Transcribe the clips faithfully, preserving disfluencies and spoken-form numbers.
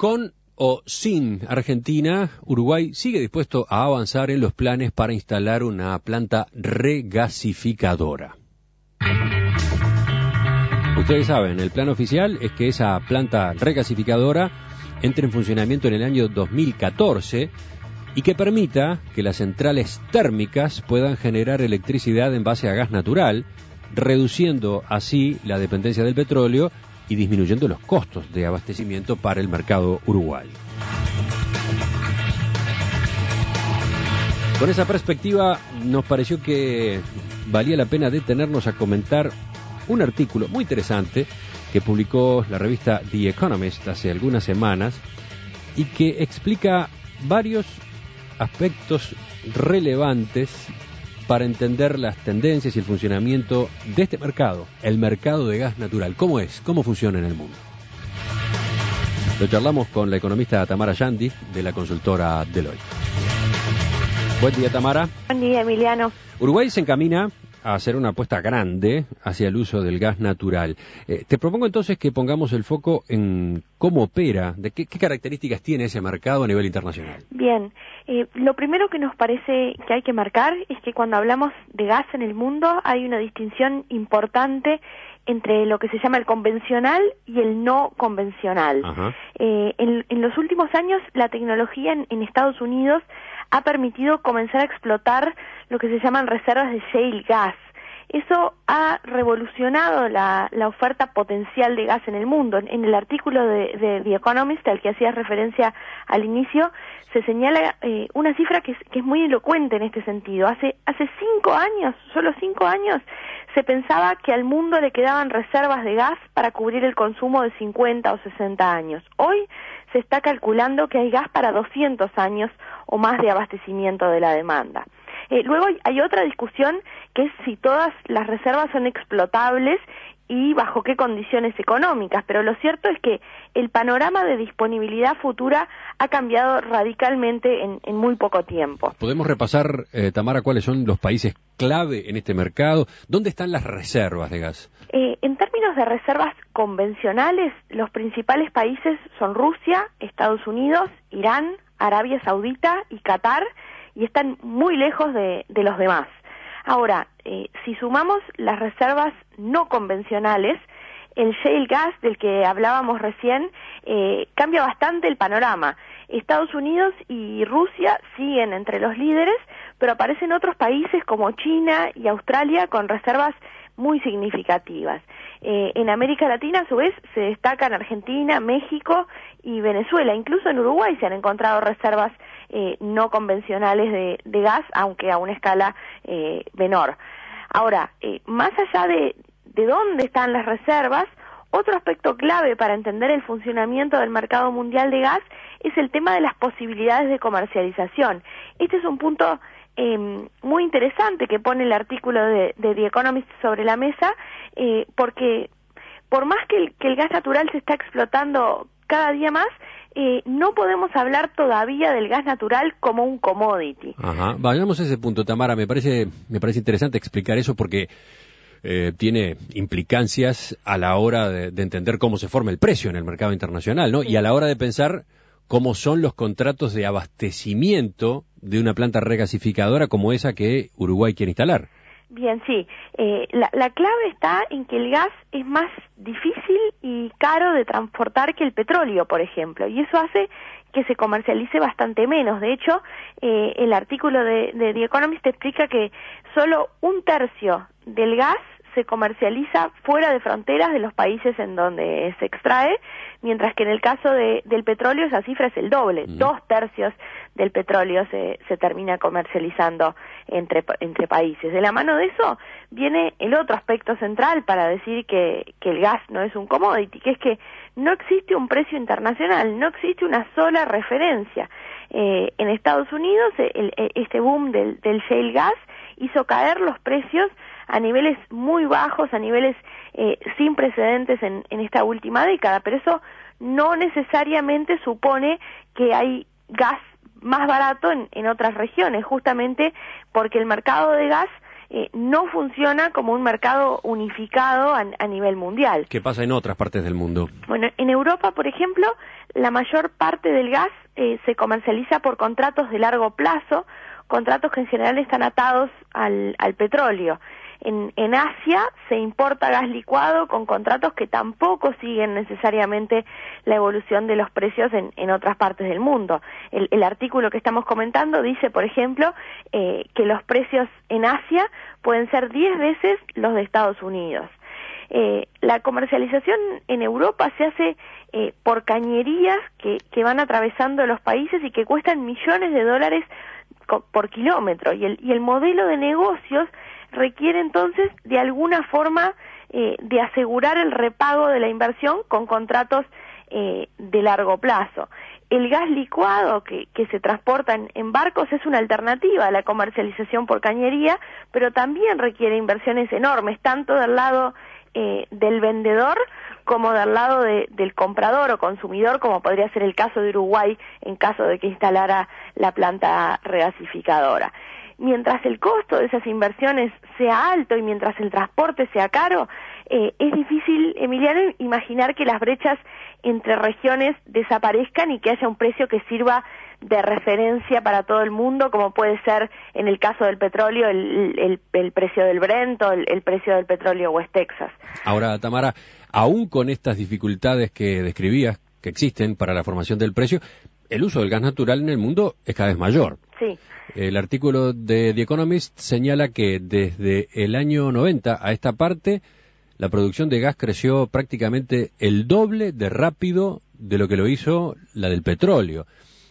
Con o sin Argentina, Uruguay sigue dispuesto a avanzar en los planes para instalar una planta regasificadora. Ustedes saben, el plan oficial es que esa planta regasificadora entre en funcionamiento en el año dos mil catorce y que permita que las centrales térmicas puedan generar electricidad en base a gas natural, reduciendo así la dependencia del petróleo y disminuyendo los costos de abastecimiento para el mercado uruguayo. Con esa perspectiva, nos pareció que valía la pena detenernos a comentar un artículo muy interesante que publicó la revista The Economist hace algunas semanas y que explica varios aspectos relevantes para entender las tendencias y el funcionamiento de este mercado, el mercado de gas natural. ¿Cómo es? ¿Cómo funciona en el mundo? Lo charlamos con la economista Tamara Yandi, de la consultora Deloitte. Buen día, Tamara. Buen día, Emiliano. Uruguay se encamina a hacer una apuesta grande hacia el uso del gas natural. Eh, te propongo entonces que pongamos el foco en cómo opera, de qué, qué características tiene ese mercado a nivel internacional. Bien, eh, lo primero que nos parece que hay que marcar es que cuando hablamos de gas en el mundo hay una distinción importante entre lo que se llama el convencional y el no convencional. Eh, en, en los últimos años la tecnología en, en Estados Unidos ha permitido comenzar a explotar lo que se llaman reservas de shale gas. Eso ha revolucionado la, la oferta potencial de gas en el mundo. En, en el artículo de, de The Economist, al que hacías referencia al inicio, se señala eh, una cifra que es, que es muy elocuente en este sentido. Hace, hace cinco años, solo cinco años, se pensaba que al mundo le quedaban reservas de gas para cubrir el consumo de cincuenta o sesenta años. Hoy se está calculando que hay gas para doscientos años o más de abastecimiento de la demanda. Eh, luego hay, hay otra discusión que es si todas las reservas son explotables y bajo qué condiciones económicas, pero lo cierto es que el panorama de disponibilidad futura ha cambiado radicalmente en, en muy poco tiempo. ¿Podemos repasar, eh, Tamara, cuáles son los países clave en este mercado? ¿Dónde están las reservas de gas? Eh, en términos de reservas convencionales, los principales países son Rusia, Estados Unidos, Irán, Arabia Saudita y Qatar, y están muy lejos de, de los demás. Ahora, eh, si sumamos las reservas no convencionales, el shale gas del que hablábamos recién eh, cambia bastante el panorama. Estados Unidos y Rusia siguen entre los líderes, pero aparecen otros países como China y Australia con reservas muy significativas. Eh, en América Latina, a su vez, se destacan Argentina, México y Venezuela. Incluso en Uruguay se han encontrado reservas eh, no convencionales de, de gas, aunque a una escala eh, menor. Ahora, eh, más allá de, de dónde están las reservas, otro aspecto clave para entender el funcionamiento del mercado mundial de gas es el tema de las posibilidades de comercialización. Este es un punto Eh, muy interesante que pone el artículo de, de The Economist sobre la mesa, eh, porque por más que el, que el gas natural se está explotando cada día más, eh, no podemos hablar todavía del gas natural como un commodity. Ajá. Vayamos a ese punto, Tamara. Me parece, me parece interesante explicar eso porque eh, tiene implicancias a la hora de, de entender cómo se forma el precio en el mercado internacional, ¿no? Sí. Y a la hora de pensar cómo son los contratos de abastecimiento de una planta regasificadora como esa que Uruguay quiere instalar. Bien, sí. Eh, la, la clave está en que el gas es más difícil y caro de transportar que el petróleo, por ejemplo, y eso hace que se comercialice bastante menos. De hecho, eh, el artículo de, de The Economist explica que solo un tercio del gas se comercializa fuera de fronteras de los países en donde se extrae, mientras que en el caso de, del petróleo esa cifra es el doble. Mm. Dos tercios del petróleo se, se termina comercializando entre, entre países. De la mano de eso viene el otro aspecto central para decir que, que el gas no es un commodity, que es que no existe un precio internacional, no existe una sola referencia. Eh, en Estados Unidos el, el, este boom del, del shale gas hizo caer los precios a niveles muy bajos, a niveles eh, sin precedentes en, en esta última década, pero eso no necesariamente supone que hay gas más barato en, en otras regiones, justamente porque el mercado de gas eh, no funciona como un mercado unificado a, a nivel mundial. ¿Qué pasa en otras partes del mundo? Bueno, en Europa, por ejemplo, la mayor parte del gas eh, se comercializa por contratos de largo plazo, contratos que en general están atados al, al petróleo. En, en Asia se importa gas licuado con contratos que tampoco siguen necesariamente la evolución de los precios en, en otras partes del mundo. El, el artículo que estamos comentando dice, por ejemplo, eh, que los precios en Asia pueden ser diez veces los de Estados Unidos. Eh, la comercialización en Europa se hace eh, por cañerías que, que van atravesando los países y que cuestan millones de dólares por kilómetro, y el, y el modelo de negocios requiere entonces de alguna forma eh, de asegurar el repago de la inversión con contratos eh, de largo plazo. El gas licuado que, que se transporta en, en barcos es una alternativa a la comercialización por cañería, pero también requiere inversiones enormes, tanto del lado eh, del vendedor como del lado de, del comprador o consumidor, como podría ser el caso de Uruguay en caso de que instalara la planta regasificadora. Mientras el costo de esas inversiones sea alto y mientras el transporte sea caro, eh, es difícil, Emiliano, imaginar que las brechas entre regiones desaparezcan y que haya un precio que sirva de referencia para todo el mundo, como puede ser en el caso del petróleo el, el, el precio del Brent o el, el precio del petróleo West Texas. Ahora, Tamara, aún con estas dificultades que describías, que existen para la formación del precio, el uso del gas natural en el mundo es cada vez mayor. Sí. El artículo de The Economist señala que desde el año noventa a esta parte, la producción de gas creció prácticamente el doble de rápido de lo que lo hizo la del petróleo.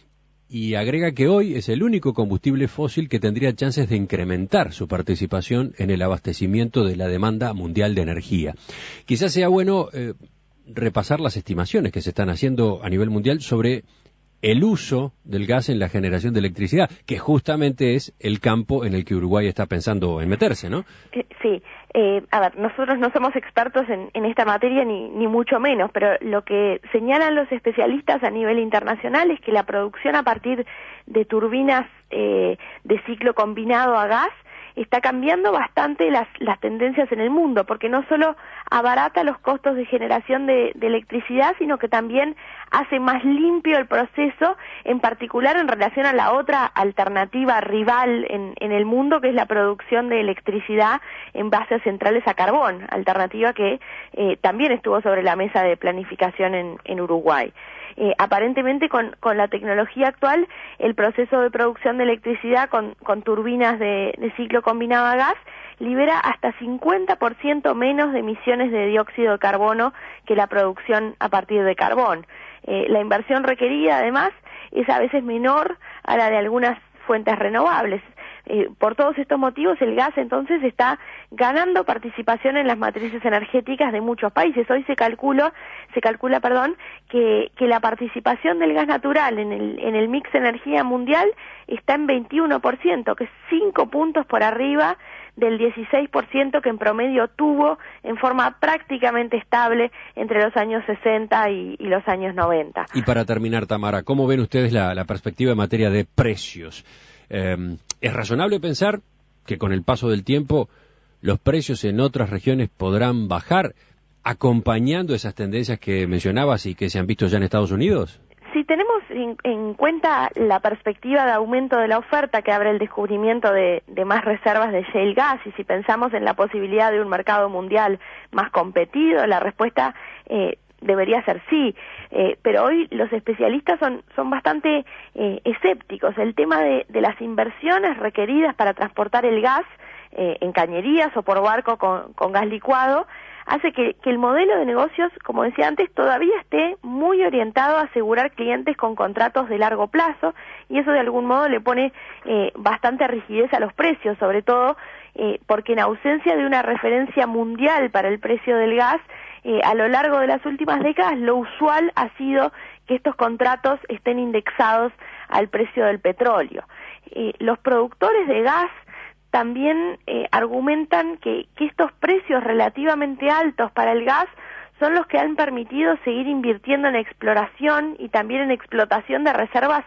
Y agrega que hoy es el único combustible fósil que tendría chances de incrementar su participación en el abastecimiento de la demanda mundial de energía. Quizás sea bueno eh, repasar las estimaciones que se están haciendo a nivel mundial sobre el uso del gas en la generación de electricidad, que justamente es el campo en el que Uruguay está pensando en meterse, ¿no? Eh, sí, eh, a ver, nosotros no somos expertos en, en esta materia ni, ni mucho menos, pero lo que señalan los especialistas a nivel internacional es que la producción a partir de turbinas eh, de ciclo combinado a gas está cambiando bastante las, las tendencias en el mundo, porque no solo abarata los costos de generación de, de electricidad, sino que también hace más limpio el proceso, en particular en relación a la otra alternativa rival en, en el mundo, que es la producción de electricidad en base a centrales a carbón, alternativa que eh, también estuvo sobre la mesa de planificación en, en Uruguay. Eh, aparentemente con, con la tecnología actual el proceso de producción de electricidad con, con turbinas de, de ciclo combinado a gas libera hasta cincuenta por ciento menos de emisiones de dióxido de carbono que la producción a partir de carbón. Eh, la inversión requerida además es a veces menor a la de algunas fuentes renovables. Eh, por todos estos motivos el gas entonces está ganando participación en las matrices energéticas de muchos países. Hoy se calcula, se calcula, perdón, que, que la participación del gas natural en el, en el mix de energía mundial está en veintiuno por ciento, que es cinco puntos por arriba del dieciséis por ciento que en promedio tuvo en forma prácticamente estable entre los años sesenta y, y los años noventa. Y para terminar, Tamara, ¿cómo ven ustedes la, la perspectiva en materia de precios? Eh, ¿Es razonable pensar que con el paso del tiempo los precios en otras regiones podrán bajar acompañando esas tendencias que mencionabas y que se han visto ya en Estados Unidos? Si tenemos en, en cuenta la perspectiva de aumento de la oferta que abre el descubrimiento de, de más reservas de shale gas, y si pensamos en la posibilidad de un mercado mundial más competido, la respuesta eh, debería ser sí, eh, pero hoy los especialistas son, son bastante eh, escépticos. El tema de, de las inversiones requeridas para transportar el gas eh, en cañerías o por barco con, con gas licuado hace que, que el modelo de negocios, como decía antes, todavía esté muy orientado a asegurar clientes con contratos de largo plazo, y eso de algún modo le pone eh, bastante rigidez a los precios, sobre todo eh, porque en ausencia de una referencia mundial para el precio del gas, Eh, a lo largo de las últimas décadas lo usual ha sido que estos contratos estén indexados al precio del petróleo. Eh, los productores de gas también eh, argumentan que, que estos precios relativamente altos para el gas son los que han permitido seguir invirtiendo en exploración y también en explotación de reservas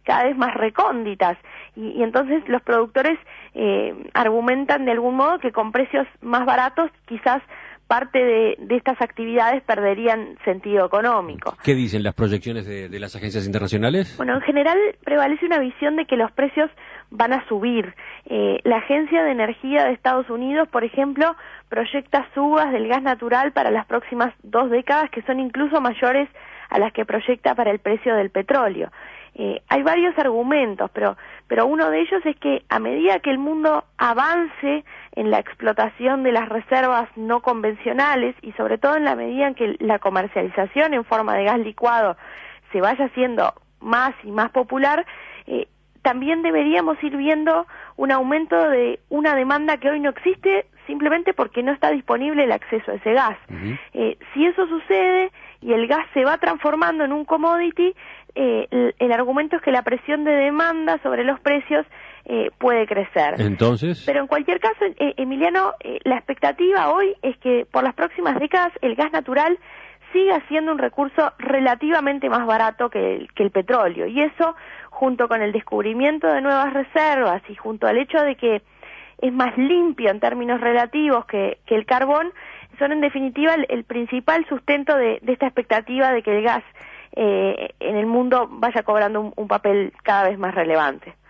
cada vez más recónditas y, y entonces los productores eh, argumentan de algún modo que con precios más baratos quizás parte de, de estas actividades perderían sentido económico. ¿Qué dicen las proyecciones de, de las agencias internacionales? Bueno, en general prevalece una visión de que los precios van a subir. Eh, la Agencia de Energía de Estados Unidos, por ejemplo, proyecta subas del gas natural para las próximas dos décadas que son incluso mayores a las que proyecta para el precio del petróleo. Eh, hay varios argumentos, pero, pero uno de ellos es que a medida que el mundo avance en la explotación de las reservas no convencionales y sobre todo en la medida en que la comercialización en forma de gas licuado se vaya haciendo más y más popular, eh, también deberíamos ir viendo un aumento de una demanda que hoy no existe simplemente porque no está disponible el acceso a ese gas. Uh-huh. Eh, si eso sucede y el gas se va transformando en un commodity, eh, el, el argumento es que la presión de demanda sobre los precios eh, puede crecer. Entonces. Pero en cualquier caso, eh, Emiliano, eh, la expectativa hoy es que por las próximas décadas el gas natural siga siendo un recurso relativamente más barato que el, que el petróleo. Y eso, junto con el descubrimiento de nuevas reservas y junto al hecho de que es más limpio en términos relativos que, que el carbón, son en definitiva el, el principal sustento de, de esta expectativa de que el gas eh, en el mundo vaya cobrando un, un papel cada vez más relevante.